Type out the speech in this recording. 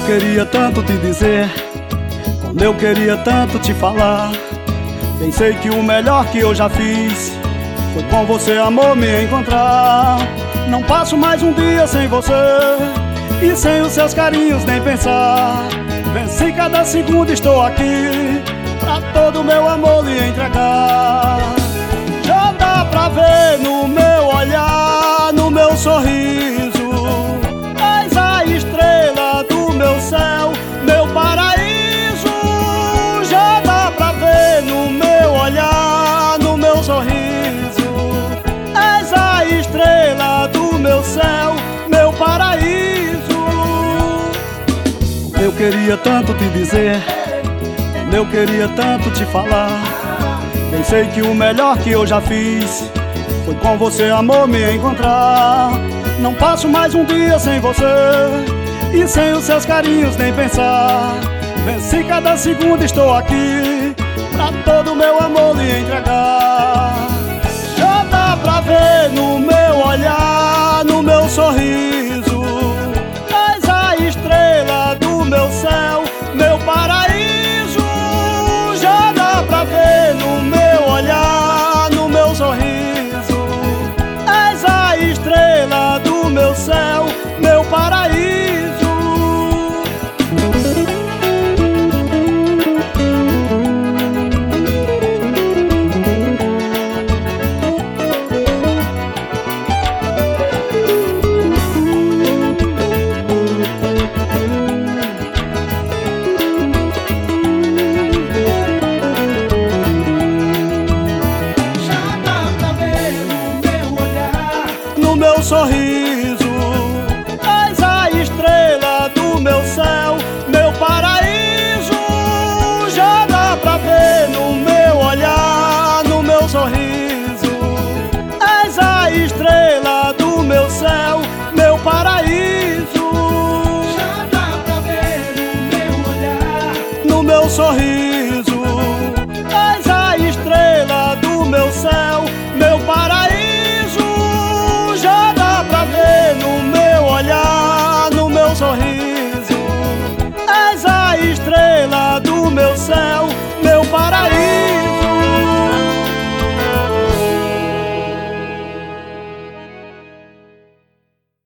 queria tanto te dizer, como eu queria tanto te falar. Bem sei que o melhor que eu já fiz foi com você, amor, me encontrar. Não passo mais um dia sem você, e sem os seus carinhos nem pensar. Venci cada segundo, estou aqui pra todo o meu amor lhe entregar. Já dá pra ver no meu olhar, no meu sorriso, és a estrela do meu céu, meu paraíso. Já dá pra ver no meu olhar, no meu sorriso, és a estrela do meu céu, meu paraíso. Eu queria tanto te dizer, eu queria tanto te falar. Bem sei que o melhor que eu já fiz foi com você, amor, me encontrar. Não passo mais um dia sem você, e sem os seus carinhos nem pensar. Venci cada segundo, estou aqui pra todo o meu amor lhe entregar. Já dá pra ver no meu olhar, no meu sorriso, és a estrela do meu céu, meu paraíso. Já dá pra ver no meu olhar, no meu sorriso, és a estrela do meu céu, meu paraíso. Sorriso,